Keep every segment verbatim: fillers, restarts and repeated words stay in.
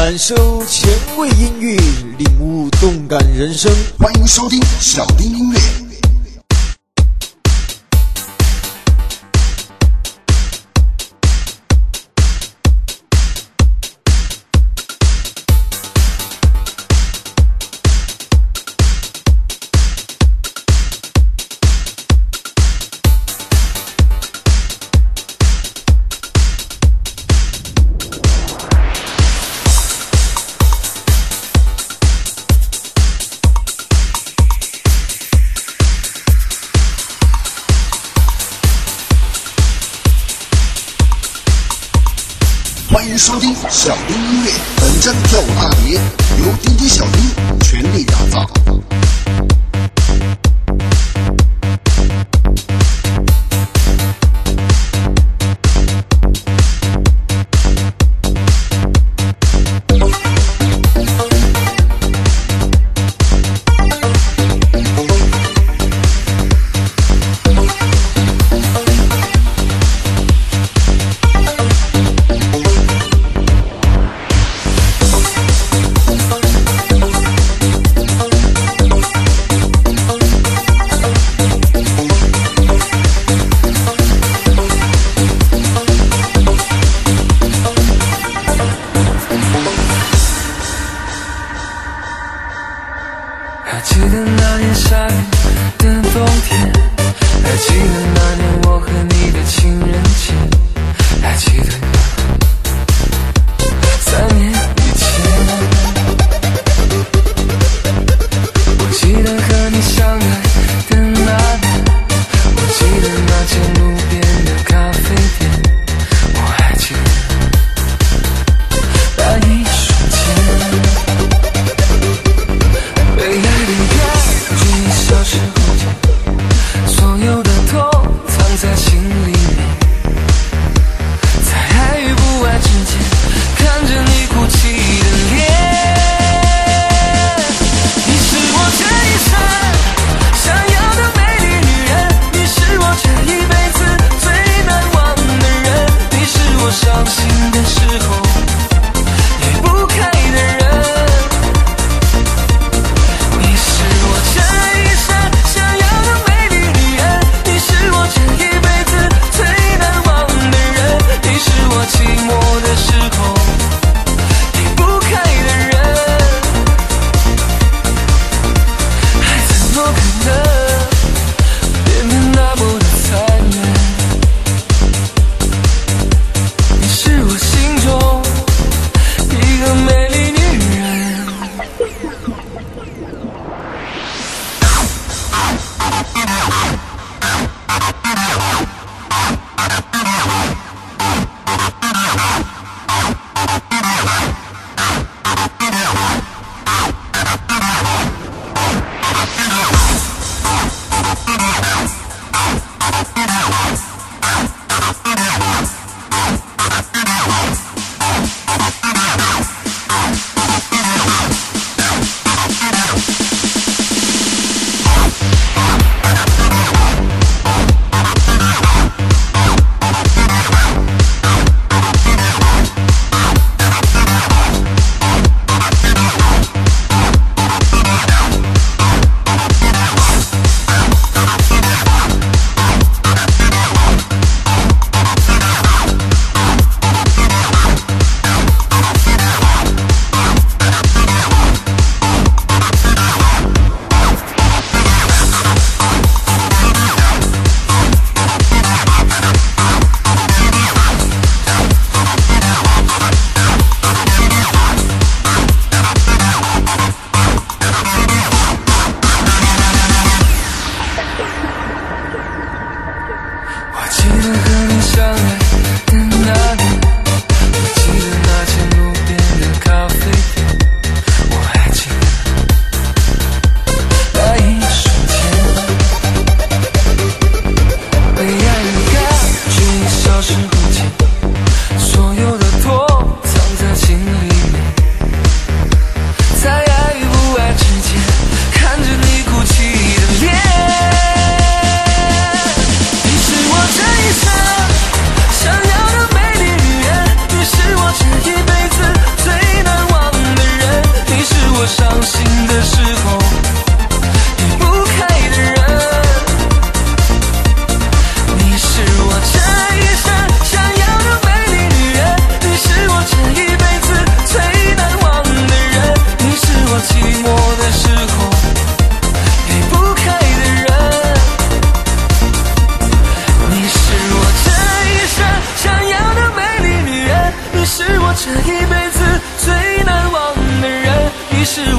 感受前卫音乐，领悟动感人生。 欢迎收听小丁音乐。欢迎收听小丁音乐，本站跳舞大碟由 D J 小丁全力打造。 还记得那年下雨的冬天，还记得那年我和你的情人节，还记得三年以前，我记得和你相爱的那年，我记得那间路边的咖啡店，我还记得那一瞬间，被爱的感觉消失后，所有的痛藏在心里面，在爱与不爱之间，看着你哭泣的脸。你是我这一生想要的美丽女人，你是我这一辈子最难忘的人，你是我伤心的时候离不开的人，你是我这一生想要的美丽女人，你是我这一辈子最难忘的人，你是我寂寞的时候离不开的人，爱怎么可能变得那么的残忍，你是我心中一个美丽女人。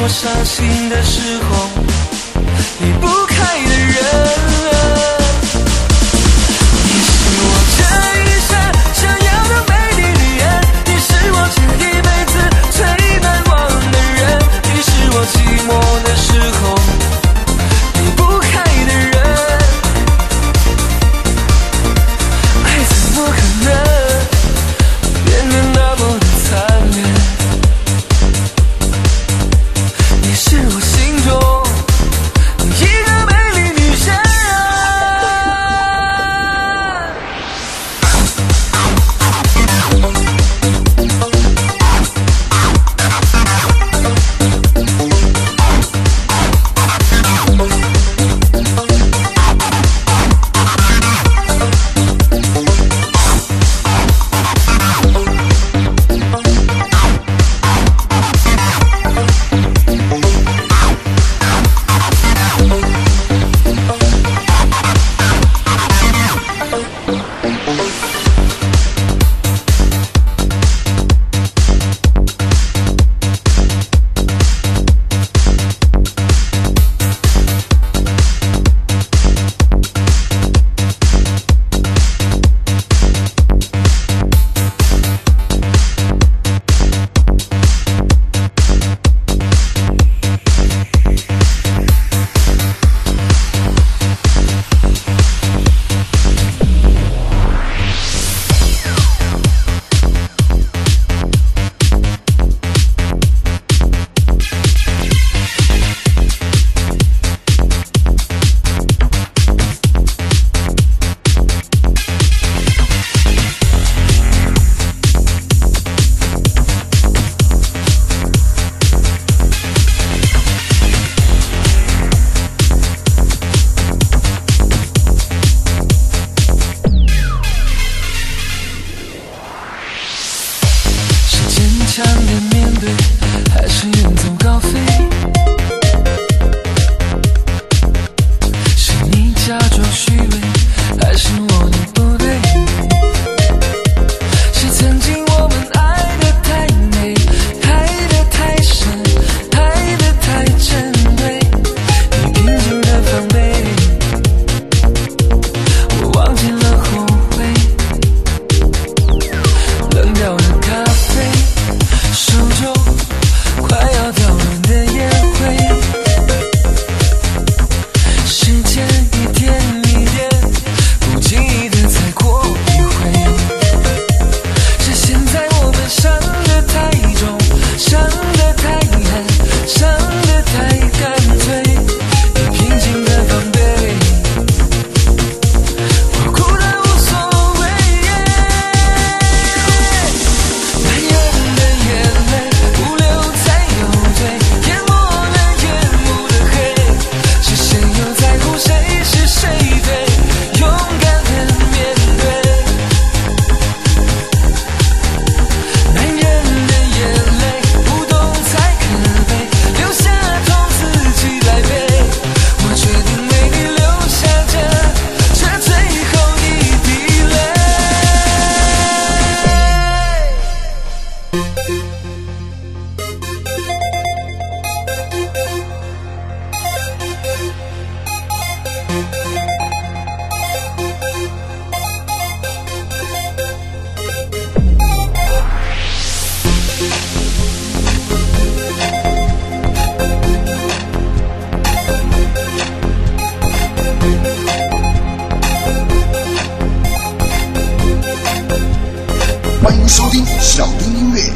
我伤心的时候离不开的人。你是我这一生想要的美丽女人，你是我这一辈子最难忘的人，你是我寂寞的时候离不开的人。爱怎么可能变得那么的残忍？你是我心中一个美丽女神。强的面对，还是远走高飞？是你假装虚伪，还是我的不对？是曾经我们爱得太美，爱得太深，爱得太珍贵。你平静的防备，我忘记了后悔。冷掉的咖啡，手中快要掉落的烟灰，时间一天一天不经意的踩过一回，是现在我们伤得太重，伤得太狠，伤得太干脆。你平静的防备，我哭得无所谓。男人的眼泪不流在有罪，淹没了夜幕的黑，是谁又在乎谁是谁对？勇敢的面对。男人的眼泪不懂才可悲，留下痛自己来背。我决定为你留下这这最后一滴泪。 欢迎收听小丁音乐。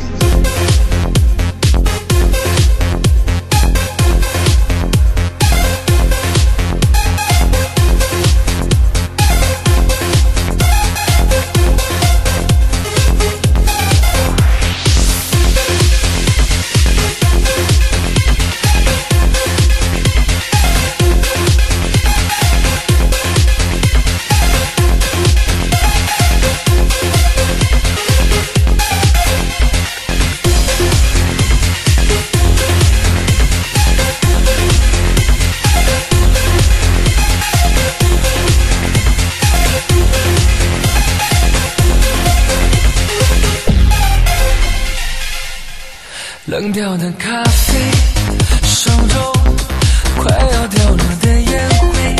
冷掉的咖啡， 中快要掉落的烟灰，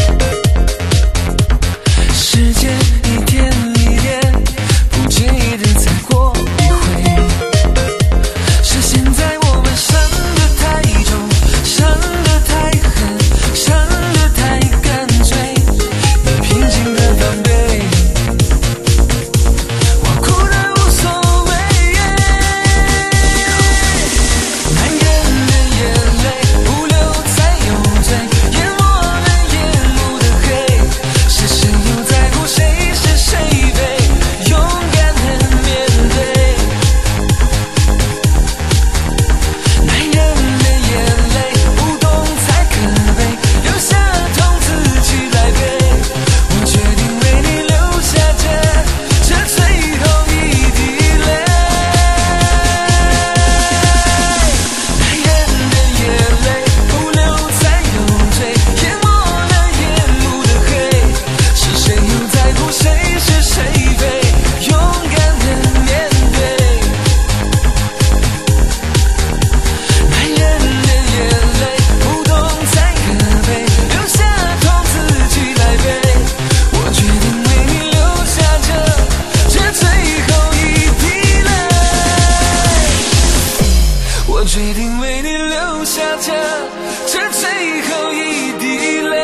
时间一天一天不经意的再过一回，是现在我们伤得太重，伤得太狠，伤得太干脆，你平静的防备，我哭得无所谓。男人的眼泪不流在有罪，淹没了夜幕的黑，是谁又在乎谁是谁非，勇敢的面对。男人的眼泪不懂才可悲，留下痛自己来背，我决定为你留下这这最后一滴泪。男人的眼泪不流在有罪，淹没了夜幕的黑，是谁又在乎谁是谁非，勇敢的面对。男人的眼泪不懂才可悲，留下痛自己来背，我决定为你留下这这最后一滴泪，我决定为你留下这这最后一滴泪。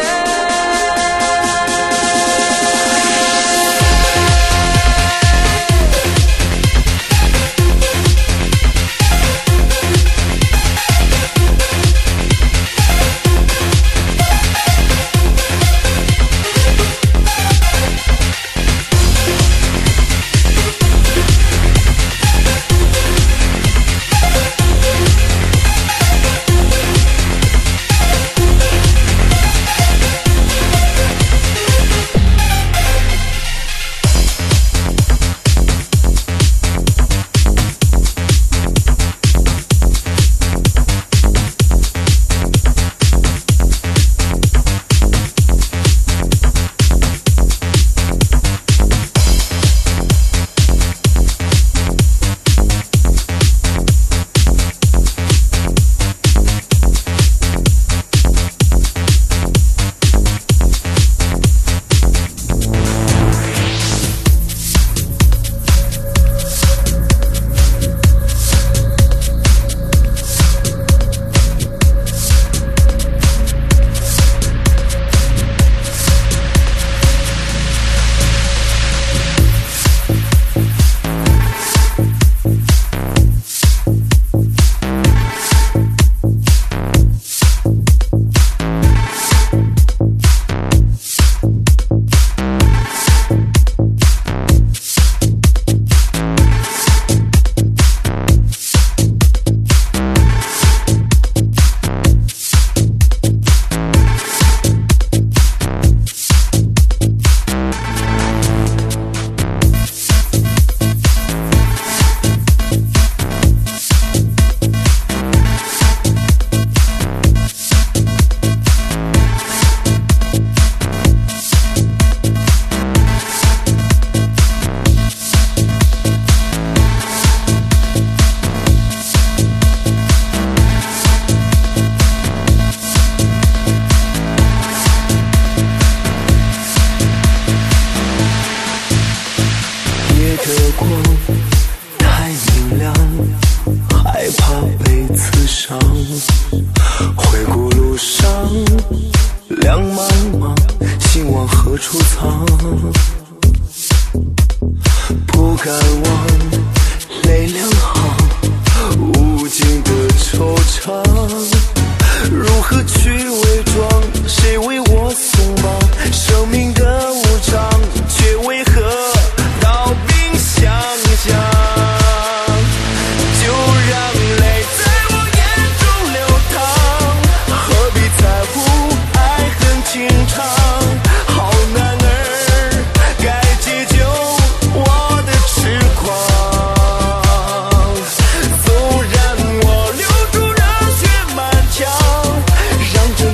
让这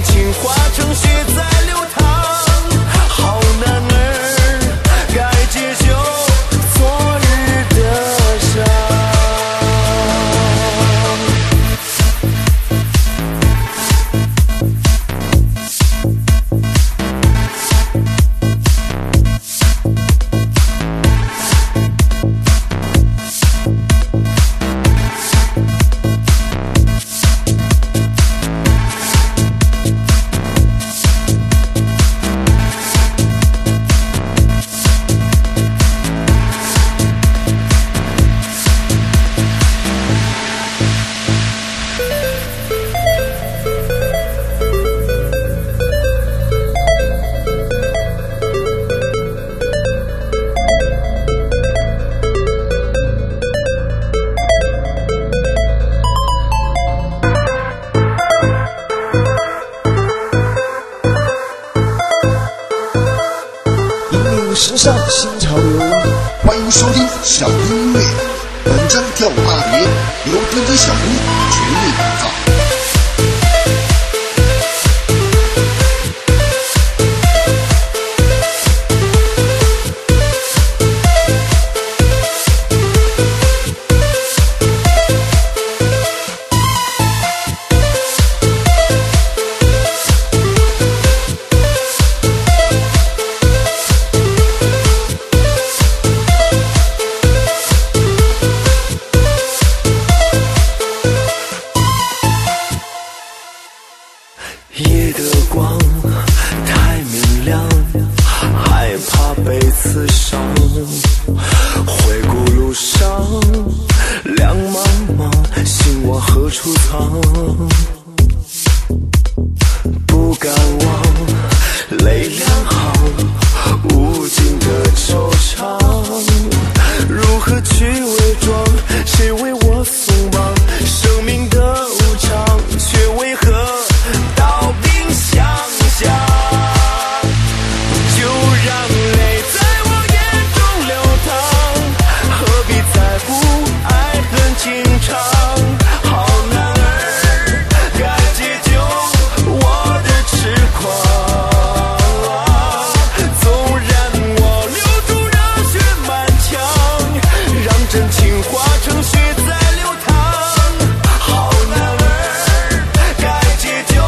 小音乐，本张跳舞大碟由D J小林全力打造。 夜的光太明亮，害怕被刺伤。回顾路上亮茫茫，心往何处藏？不敢忘泪两行，无尽的惆怅。如何去伪装？谁为我松绑？生命的无常，却为何？想想，就让泪在我眼中流淌，何必在乎爱恨情长？好男儿该解救我的痴狂，纵然我留住热血满腔，让真情化成血在流淌。好男儿该解救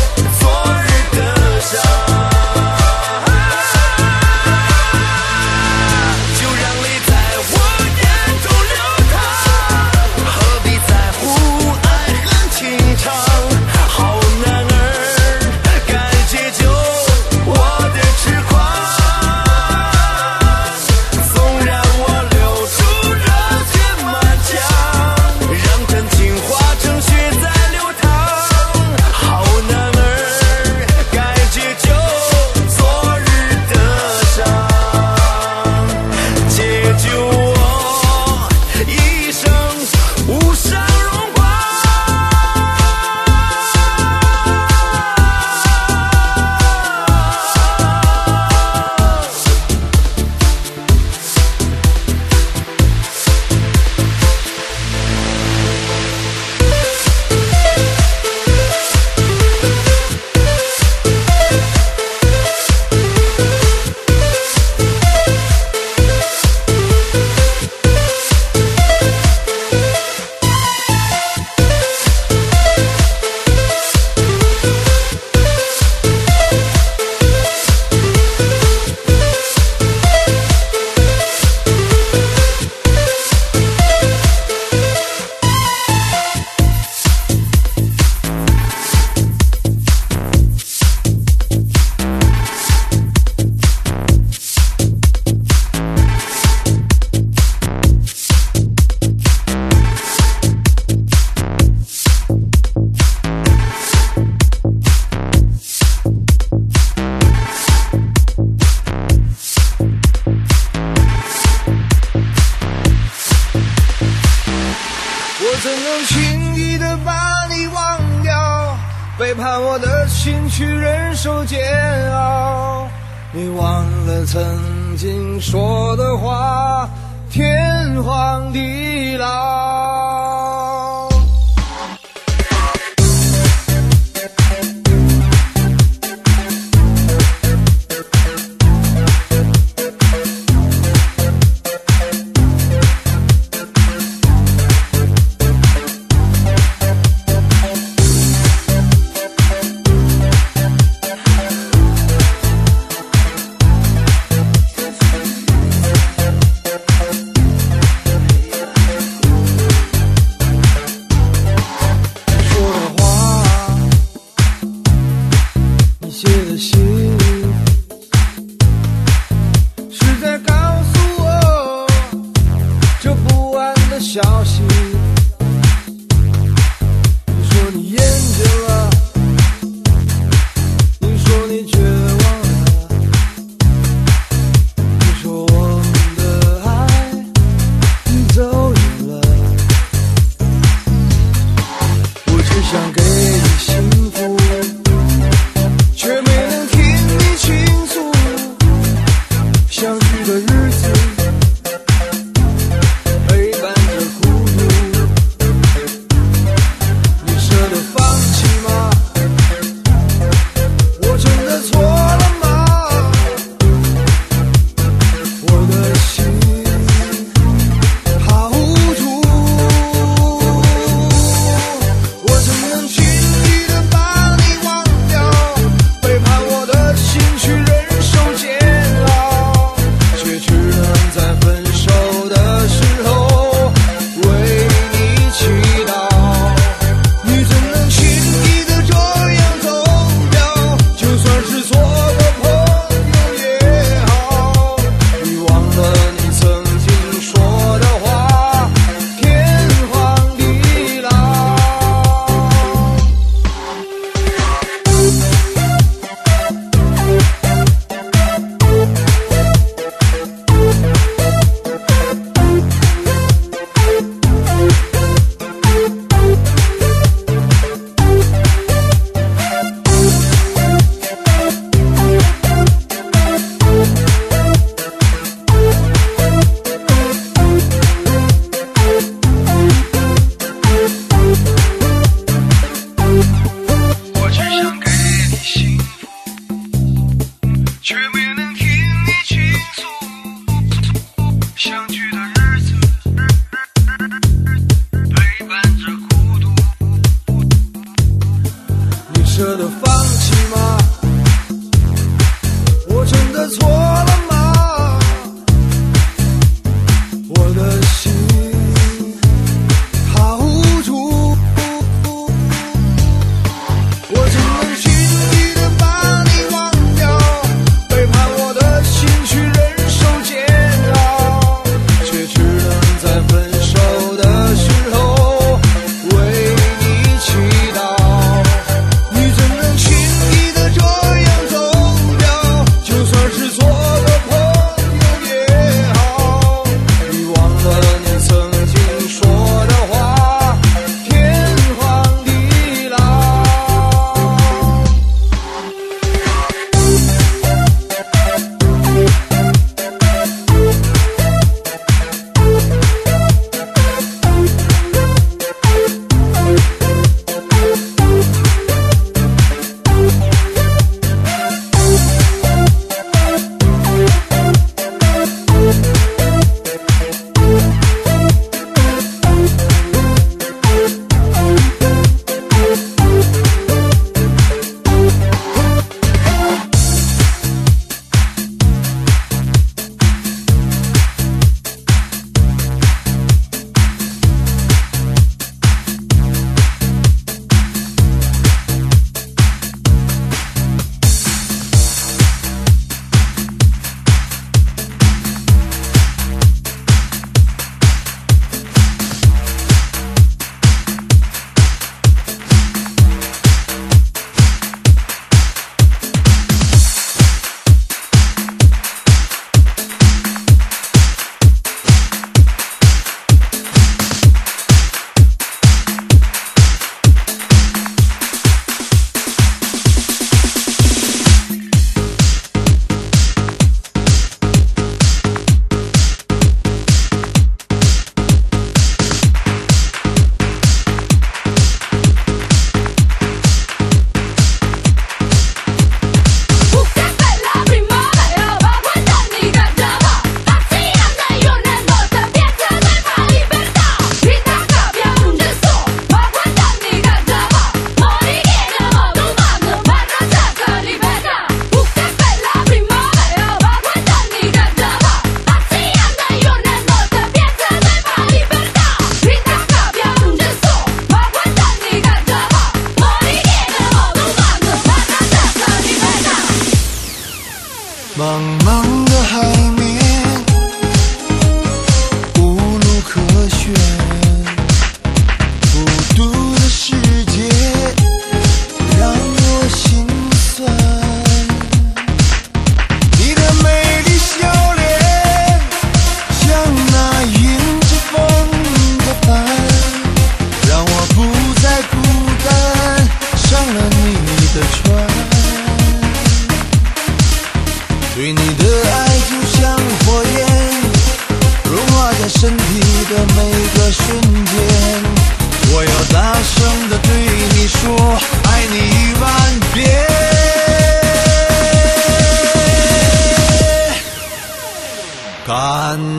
怎能轻易地把你忘掉？背叛我的心去忍受煎熬。你忘了曾经说的话，天荒地老。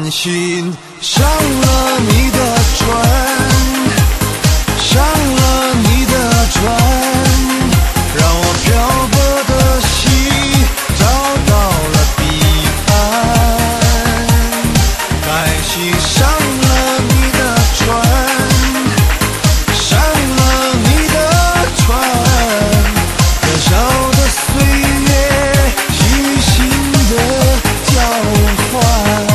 心上了你的船，上了你的船，让我漂泊的心找到了彼岸。该系上了你的船，上了你的船，燃烧的岁月，虚心的交换。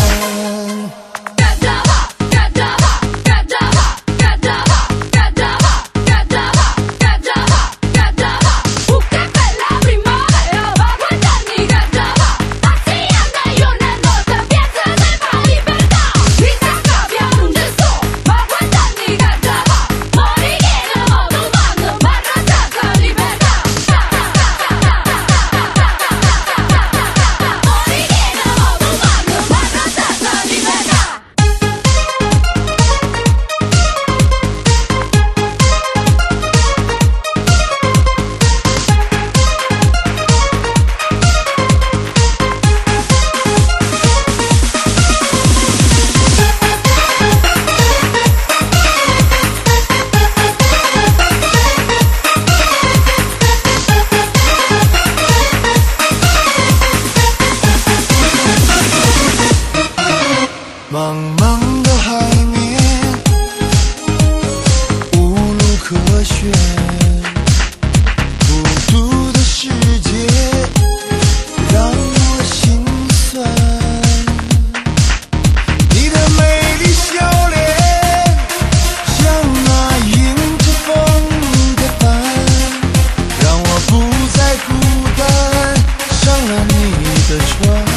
茫茫的海面，无路可选，孤独的世界让我心酸。你的美丽笑脸，像那迎着风的帆，让我不再孤单，上了你的船。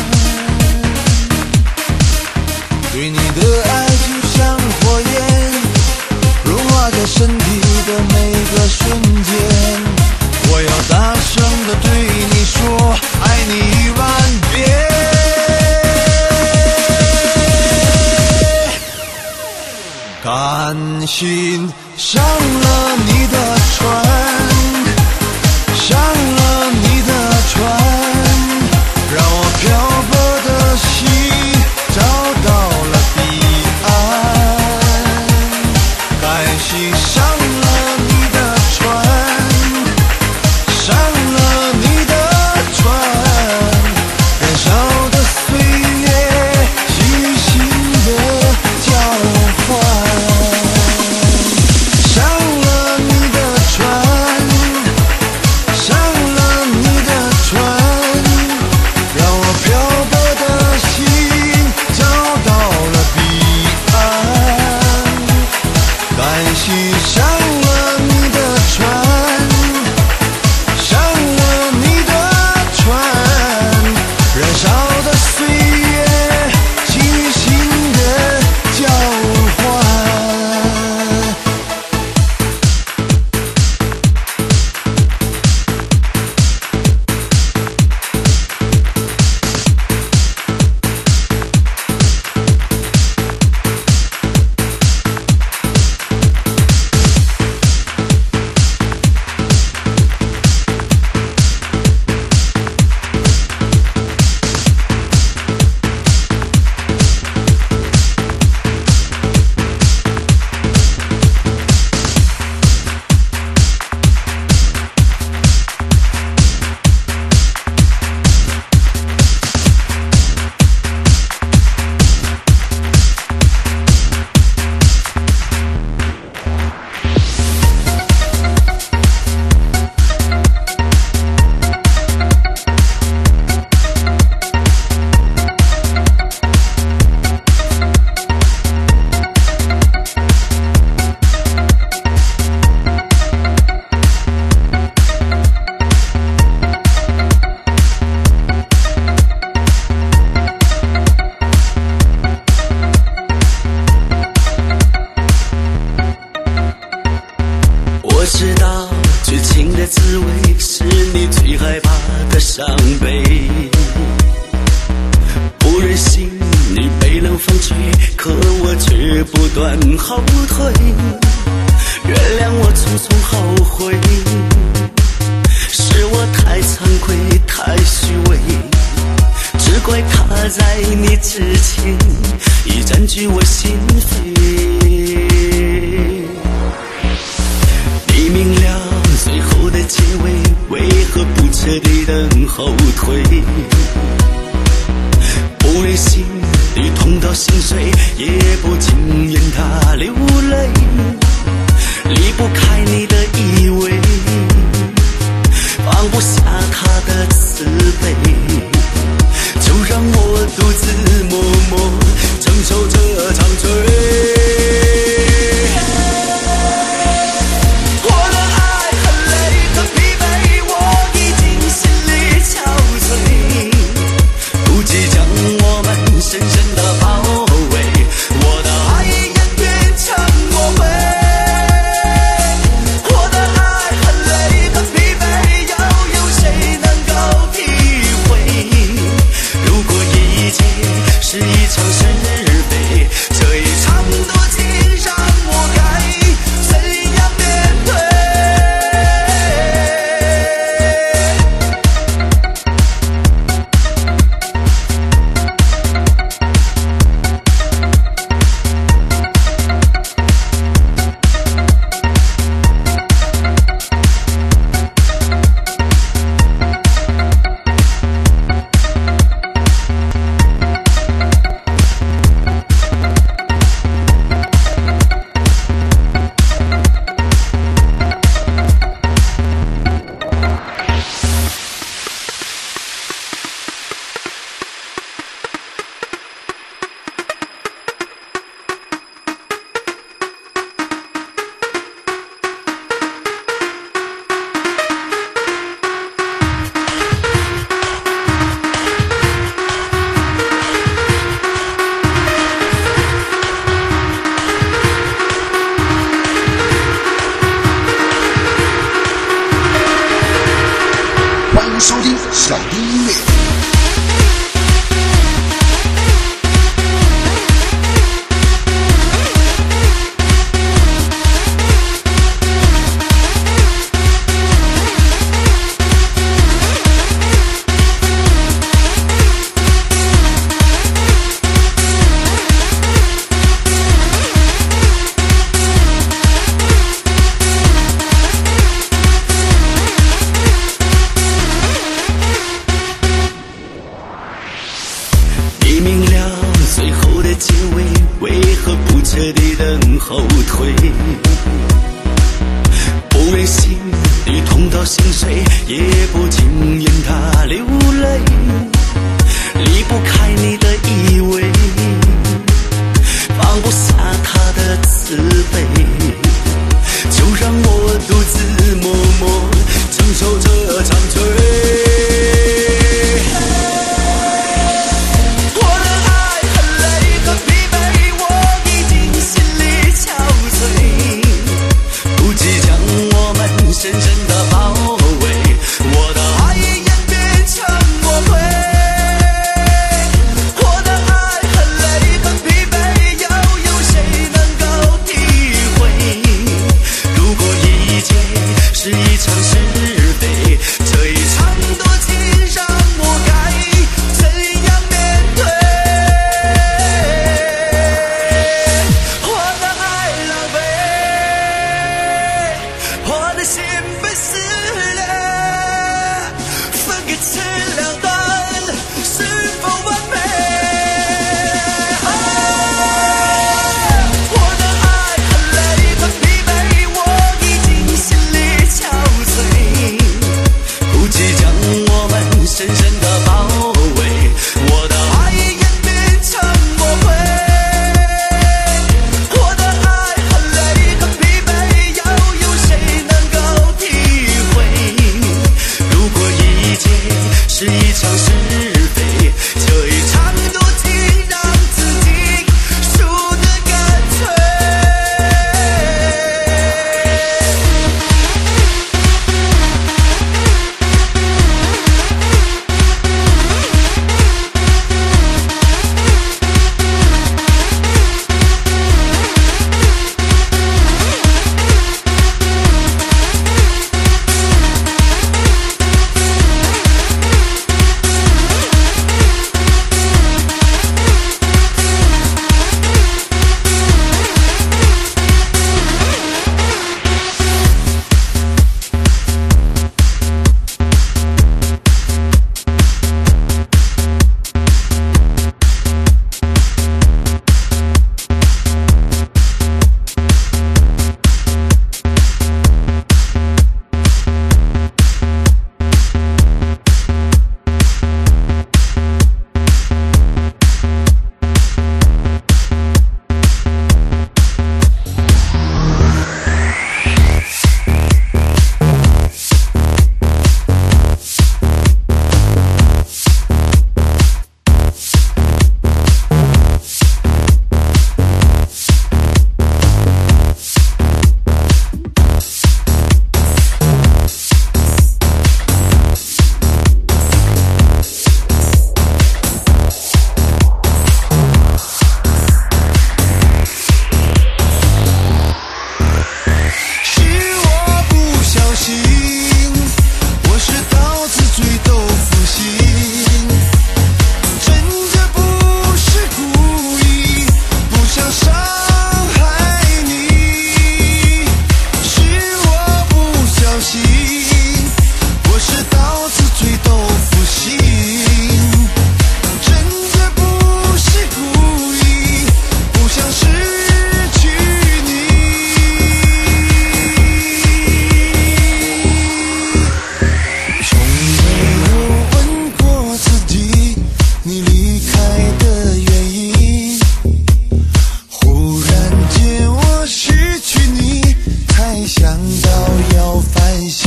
对你的爱就像火焰，融化在身体的每个瞬间。我要大声地对你说，爱你一万遍。甘心上了你的船，上了你的船，让我漂泊的心找到了彼岸。该系上了你的船，上了你的船，燃烧的岁月，虚心的交换。上了你的船，上了你的船，让我漂泊的心找到了彼岸。该系上了你的船，上了你的船，燃烧的岁月，虚心的交换。 我知道最亲的滋味是你最害怕的伤悲，不忍心你被冷风吹，可我却不断后退。原谅我匆匆后悔，是我太惭愧太虚伪，只怪他在你之前已占据我心扉。你明了最后的结尾，为何不彻底等后退？不忍心你痛到心碎，也不禁言他流泪，离不开你的依偎，放不下他的慈悲，就让我独自默默承受这场罪。我的爱很累很疲惫，我已经心力憔悴，不计将我们深深的包围，我的爱演变成魔鬼。我的爱很累很疲惫，又有谁能够体会？如果一切是一场是非，这一场多情让我该怎样面对？ 欢迎收听小丁音乐。 你明了最后的结尾，为何不彻底等后退？不忍心你痛到心碎，也不禁言他流泪，离不开你的依偎，放不下他的慈悲，就让我独自默默承受这场罪。深深的包围，我的爱演变成魔鬼。我的爱很累很疲惫，又有谁能够体会？如果一切才想到要反省，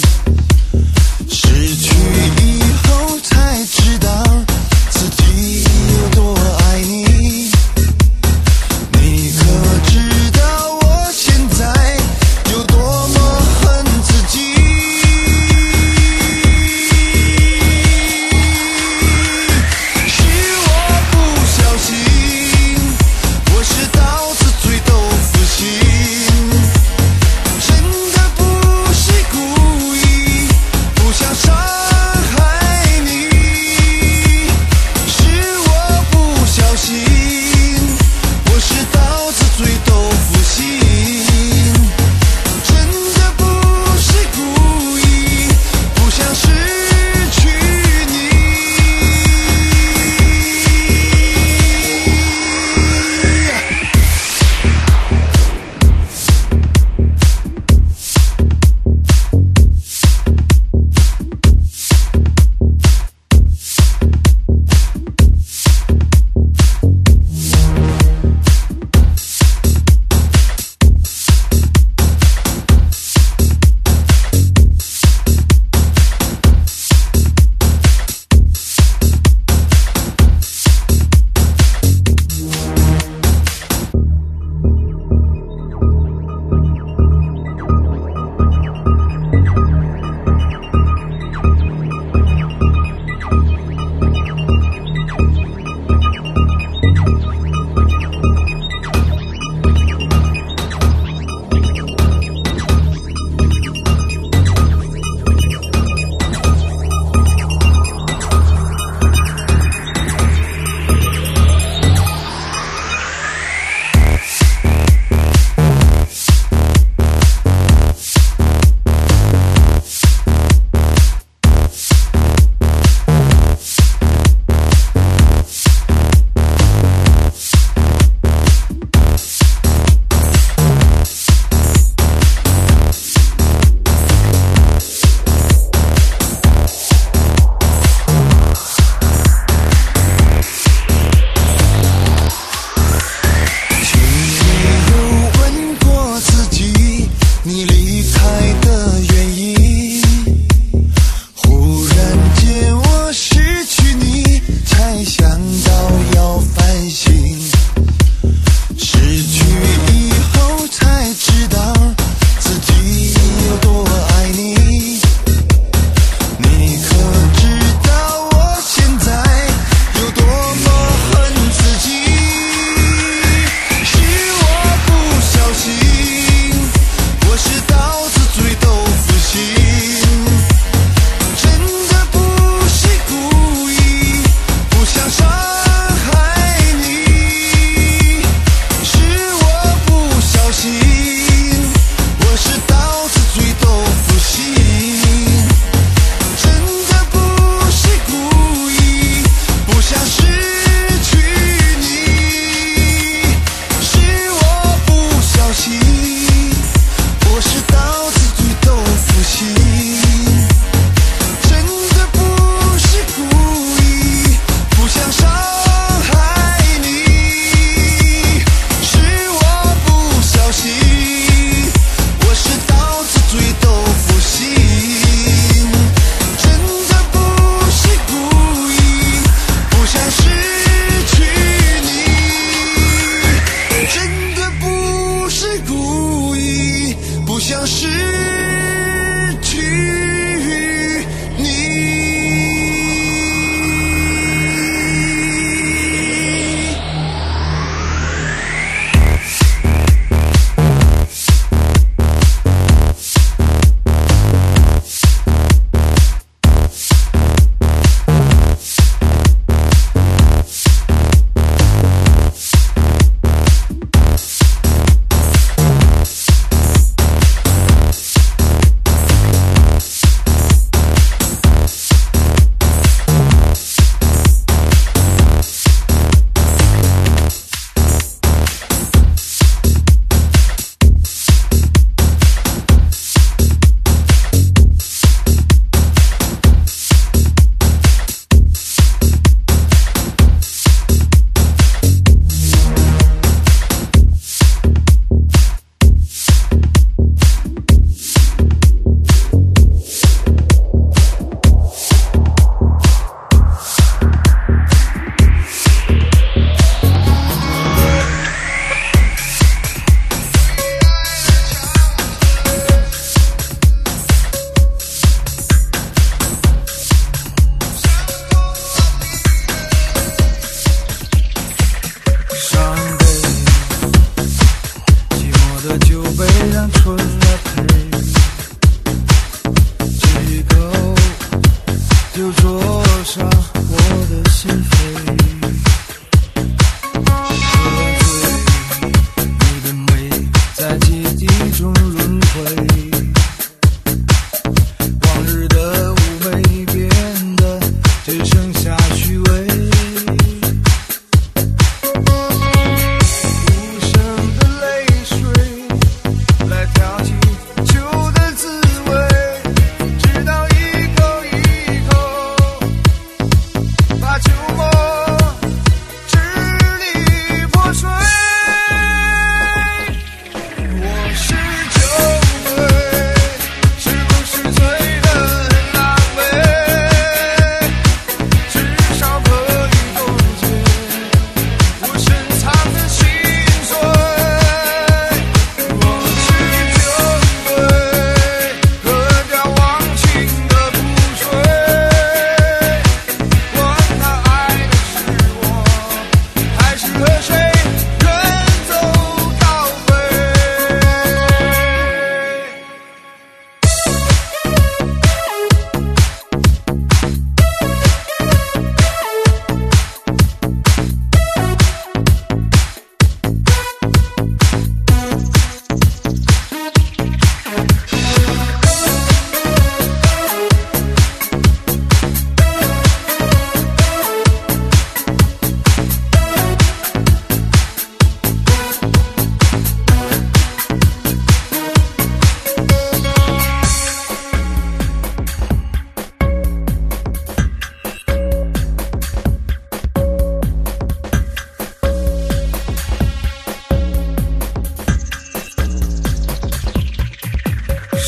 失去以后才知道自己有多爱你。你可知道我现在有多么恨自己？是我不小心，我是刀子嘴豆腐心，真的不是故意，不想伤害你。是我不小心，我是刀子嘴豆腐心，真的不是故意，不想失去你。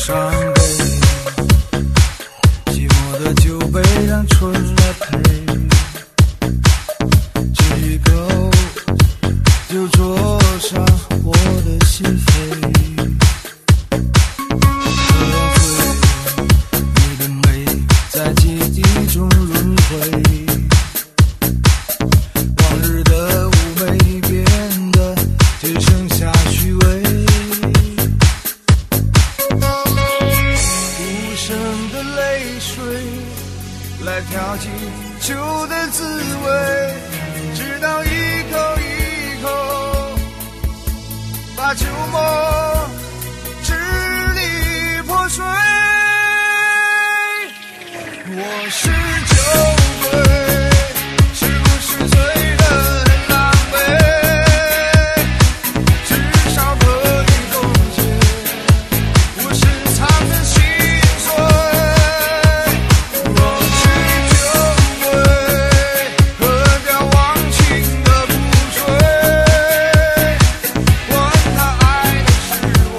伤悲，寂寞的酒杯让春来陪，只够就灼伤我的心扉。这样会，你的美在记忆中轮回，往日的妩媚变得只剩下虚伪。无声的泪水来调剂酒的滋味，直到一口一口把酒梦支离破碎。我是酒鬼，是不是醉得很狼狈？至少可以冻结我深藏的心碎。我是酒鬼，喝掉忘情的不醉，管他爱的是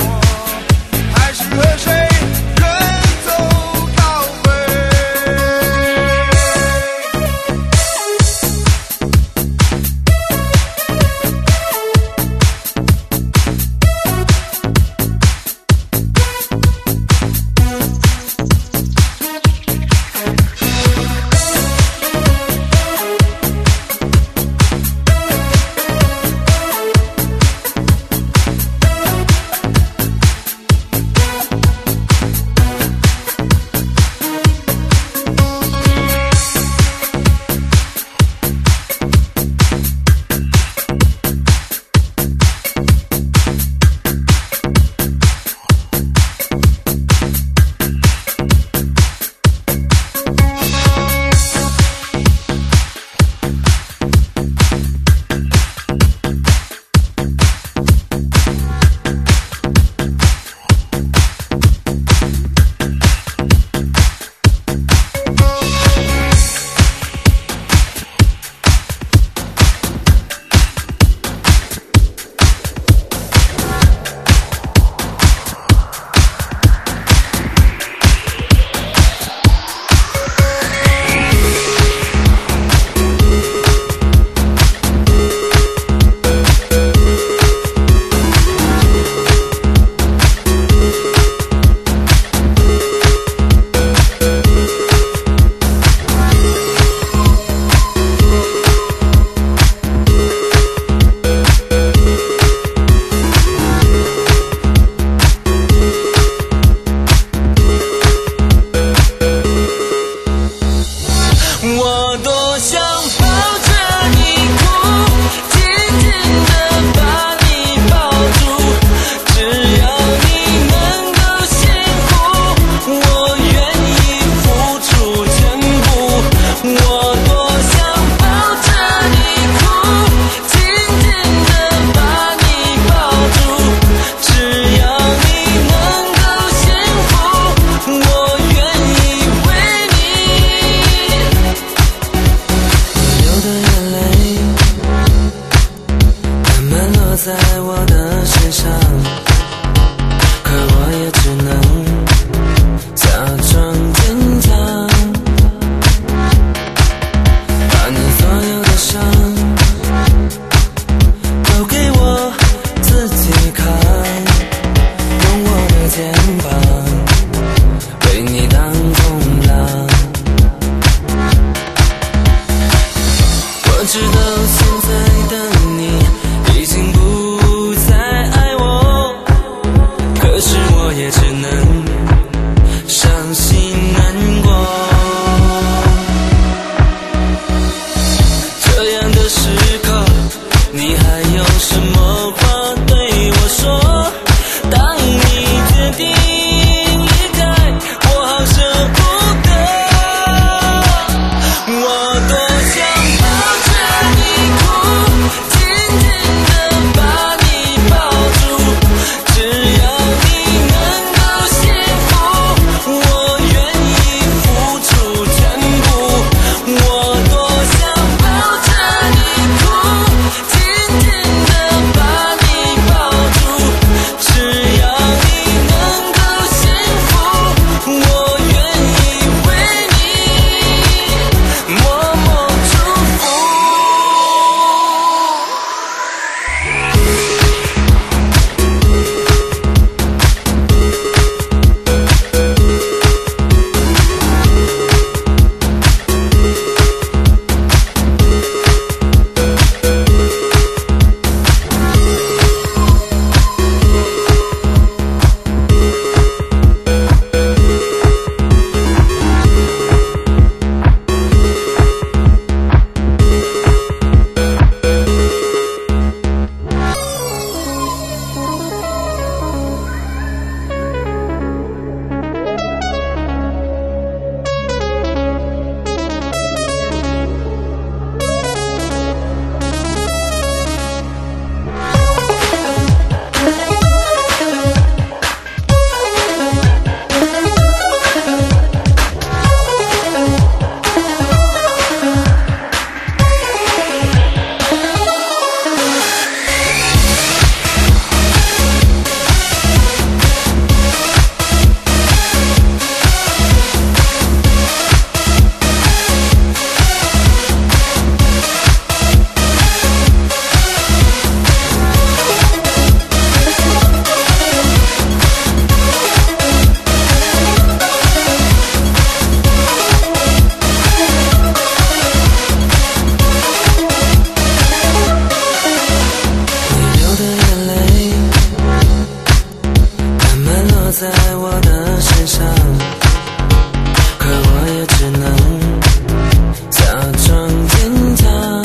的身上，可我也只能假装坚强，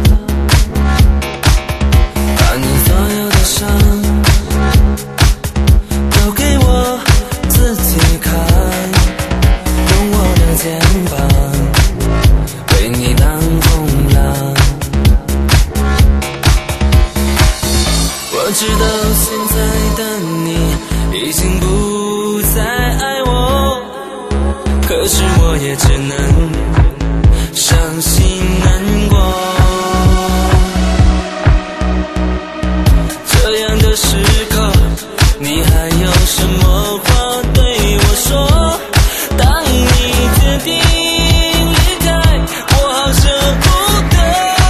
把你所有的伤都给我自己看，用我的肩膀为你挡风浪。我知道现在的你已经不再爱我，可是我也只能伤心难过。这样的时刻，你还有什么话对我说？当你决定离开，我好舍不得，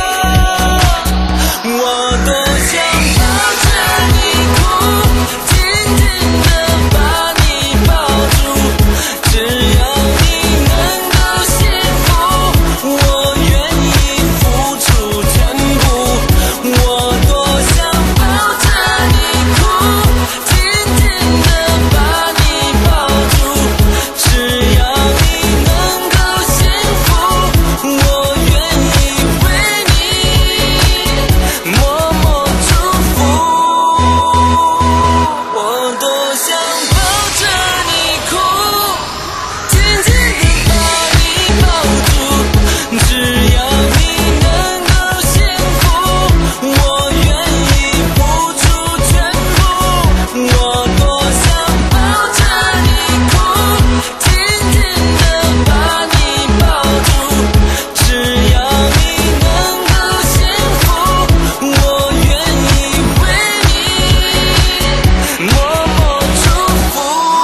我多想抱着你哭，紧紧地把你抱住，只要你能够幸福，我愿意付出全部。我多想抱着你哭，紧紧地把你抱住，只要你能够幸福，我愿意为你默默祝福。我多想抱着你哭，紧紧地把你抱住，只要你能够幸福，我愿意付出全部。我多想抱着你哭，紧紧地把你抱住，只要你能够幸福，我愿意为你默默祝福。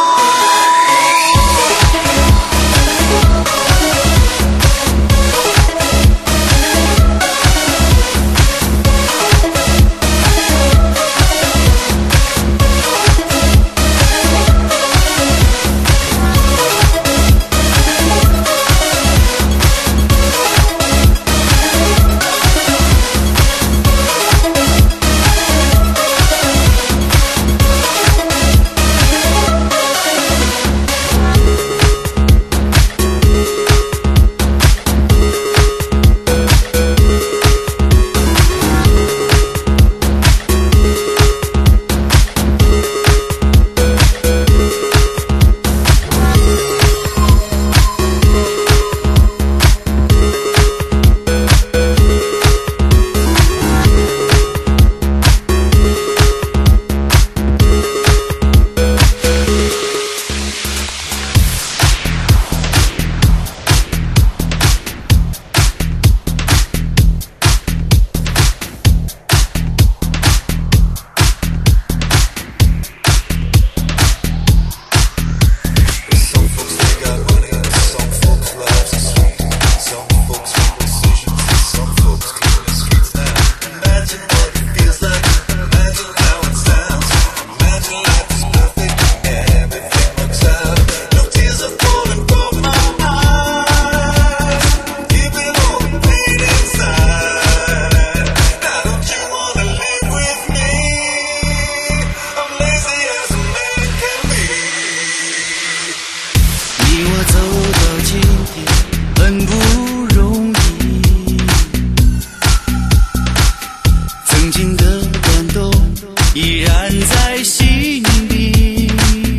Some folks they got money, some folks lives are sweet, some folks make decisions, some folks clean the streets now. Imagine what it feels like, imagine how it sounds. Imagine life is perfect and everything works out. No tears are falling from my eyes, keeping all the pain inside. Now don't you wanna live with me? I'm lazy as a man can be. 你我走到今天很不容易，曾经的感动依然在心里，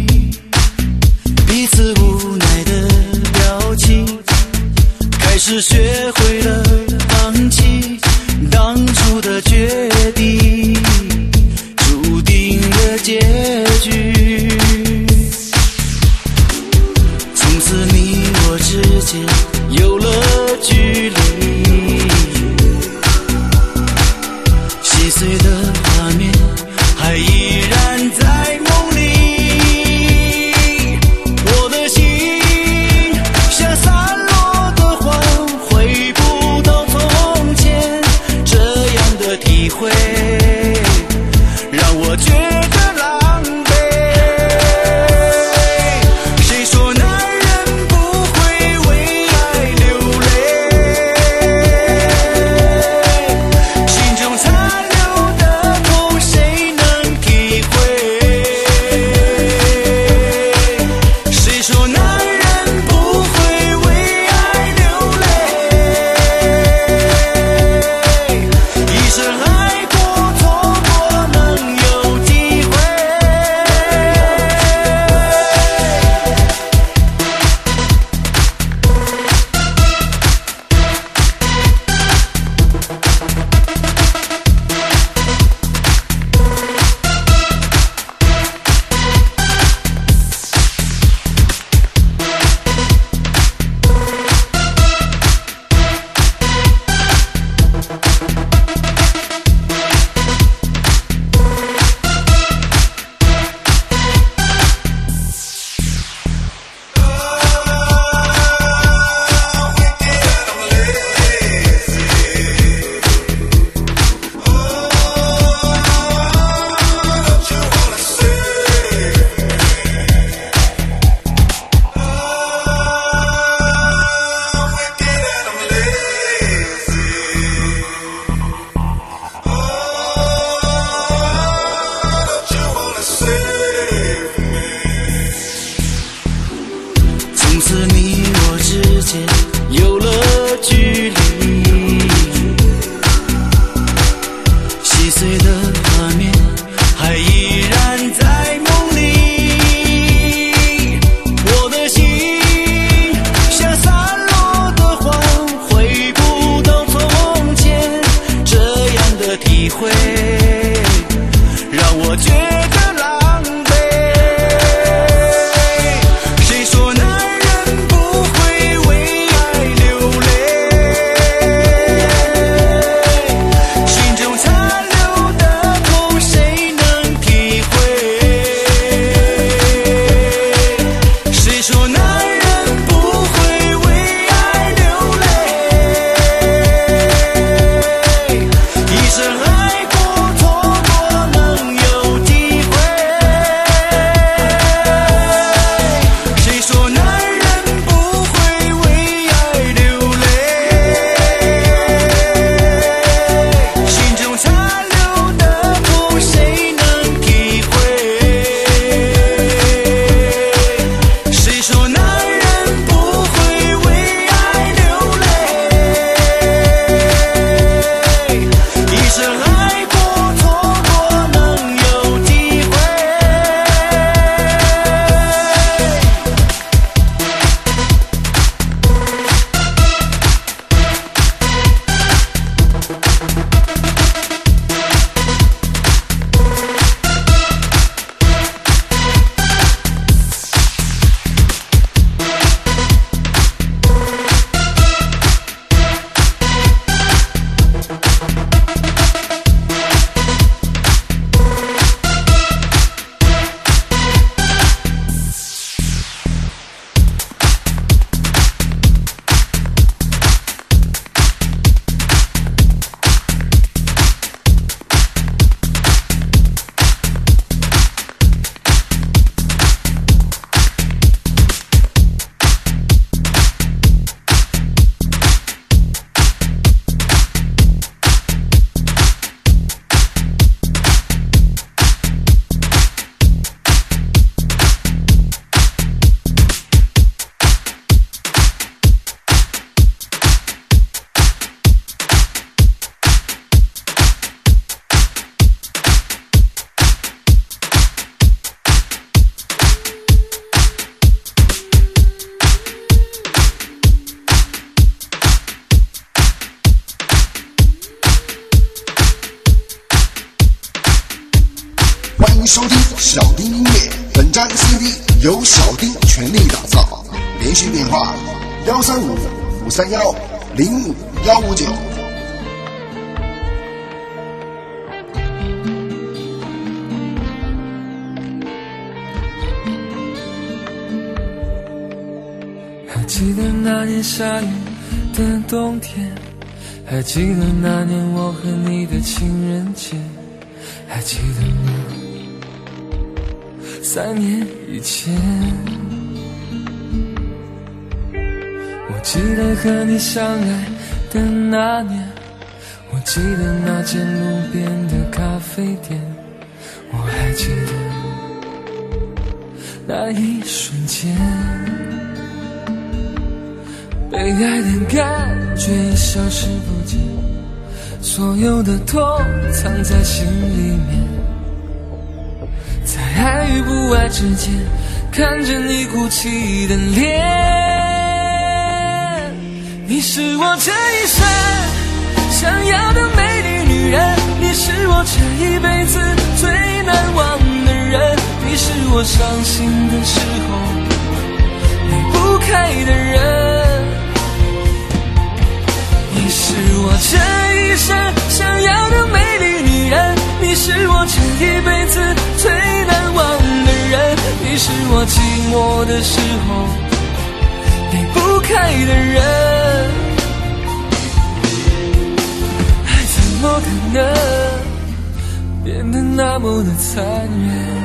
彼此无奈的表情，开始学会了放弃当初的决定，注定的结局。从此你我之间有了距离，细碎的画面还依然在梦里，我的心像散落的花，回不到从前，这样的体会让我觉得狼狈。谁说男人不会为爱流泪？ 说男人不会为爱流泪，一生爱过错过能有机会。从此你我之间有了距离，细碎的画面还依然在梦里，我的心像散落的花，回不到从前，这样的体会让我觉得狼狈。谁说男人不会为爱流泪，心中残留的痛谁能体会。谁说男人不会为爱流泪，一生爱过错过能有机会。谁说男人不会为爱流泪，心中残留的痛谁能体会。谁说男人不会为爱流泪，一生爱过错过能有机会。 欢迎收听小丁音乐，本张 C D 由小丁全力打造，联系电话幺三五五三幺零五幺五九。 还记得那年下雨的冬天，还记得那年我和你的情人节，还记得吗？三年以前，我记得和你相爱的那年，我记得那间路边的咖啡店，我还记得那一瞬间。 被爱的感觉消失不见，所有的痛藏在心里面，在爱与不爱之间，看着你哭泣的脸。你是我这一生想要的美丽女人，你是我这一辈子最难忘的人，你是我伤心的时候离不开的人，你是我这一生想要的美丽女人，你是我这一辈子最难忘的人，你是我寂寞的时候离不开的人，爱怎么可能变得那么的残忍？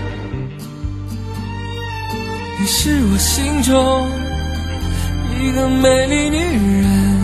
你是我心中一个美丽女人。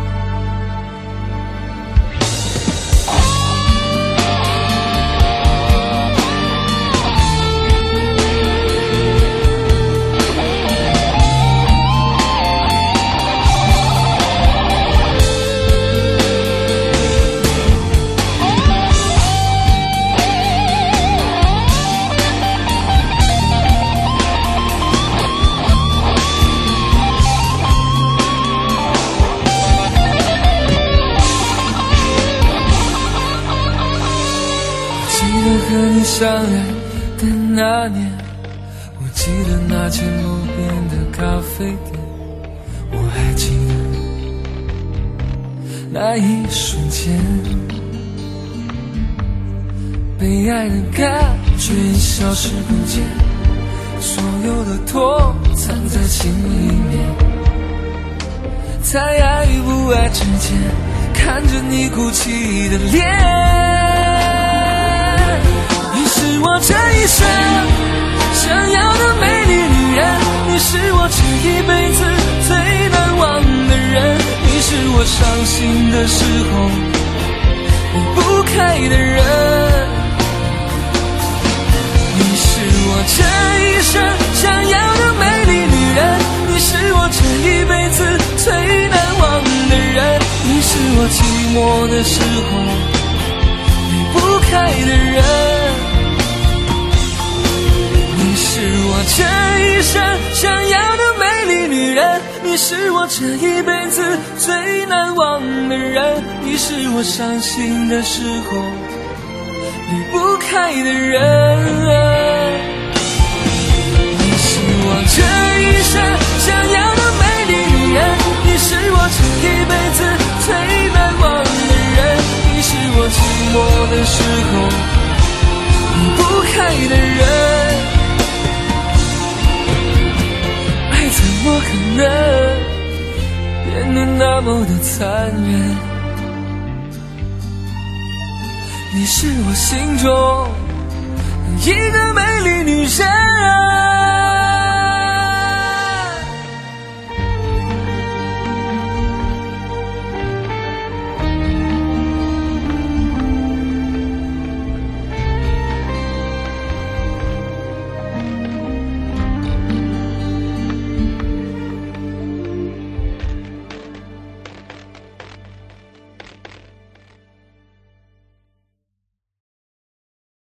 和你相爱的那年，我记得那间路边的咖啡店，我还记得那一瞬间，被爱的感觉消失不见，所有的痛藏在心里面，在爱与不爱之间，看着你哭泣的脸。你是我这一生想要的美丽女人，你是我这一辈子最难忘的人，你是我伤心的时候离不开的人，你是我这一生想要的美丽女人，你是我这一辈子最难忘的人，你是我寂寞的时候离不开的人，你是我这一生想要的美丽女人，你是我这一辈子最难忘的人，你是我伤心的时候离不开的人，你是我这一生想要的美丽女人，你是我这一辈子最难忘的人，你是我寂寞的时候离不开的人，怎么可能变得那么的残忍？你是我心中一个美丽女人。